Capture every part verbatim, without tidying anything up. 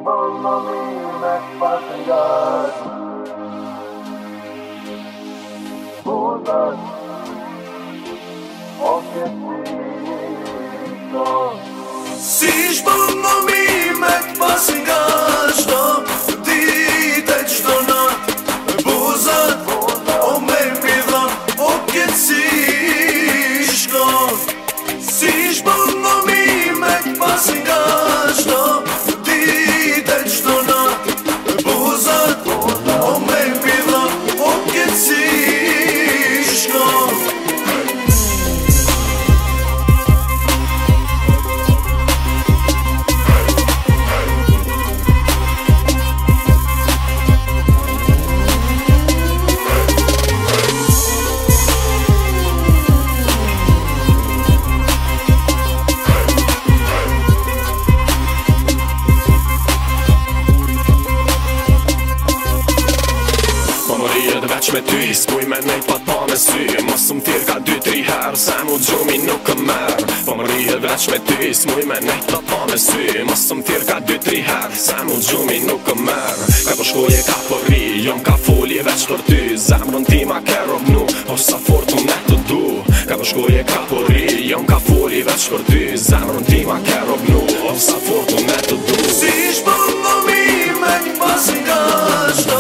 Mamma mia, passengers. Bullets, och ett flygplan. Si mamma mia, med passengers då. Dit ett stannat, bozat, och mig bidan, och ett syskon. Si mamma mia, med passengers då. Dit ett stannat, bozat, och mig bidan, och ett syskon. Me ty, s'puj me nejt pa ta me sy Mos më thirë ka dy, tri herë Se mu gjumi nuk këm merë Po më rrihet veç me ty, s'puj me nejt pa ta me sy Mos më thirë ka dy, tri herë Se mu gjumi nuk këm merë Ka po shkoje, ka po ri Jom ka folje veç për ty Zemrën ti ma ke robnu O sa fortun e të du Ka po shkoje, ka po ri Jom ka folje veç për ty Zemrën ti ma ke robnu O sa fortun e të du Si shpo më mi me një pasin nga shto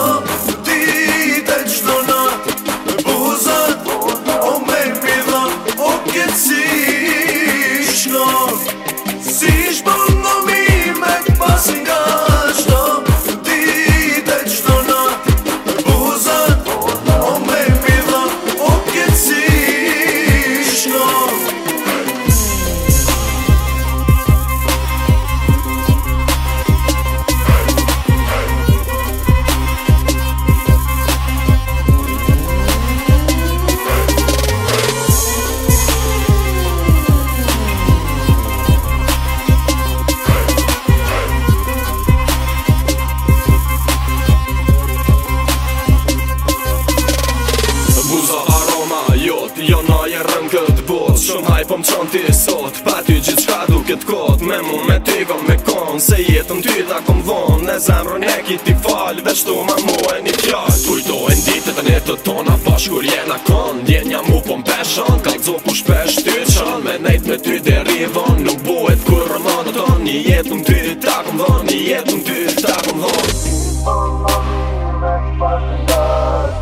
Jo na je rën këtë bot Shumë haj po më qonë ti sot Pa ty gjithë shka duket kot Me mu me ty kom me kon Se jetën ty ta kom von Ne zemrën e ki ti fal Veç tu ma mu e një fjall Kujtojnë ditët e netët tona Pash kur jena kon Djenja mu po m'peshon Ka t'zo ku shpesh ty qan Me nejt me ty derivon Nuk buhet kur rëmanë ton Një jetën ty ta kom von Një jetën ty ta kom von Mamma mia, passengers.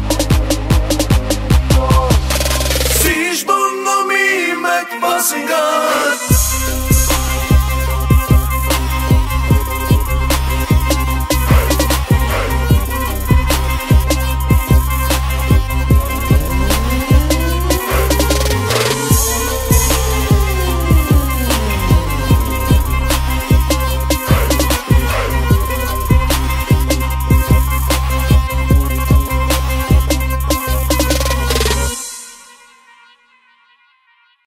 Si shbon në mi me të pasingar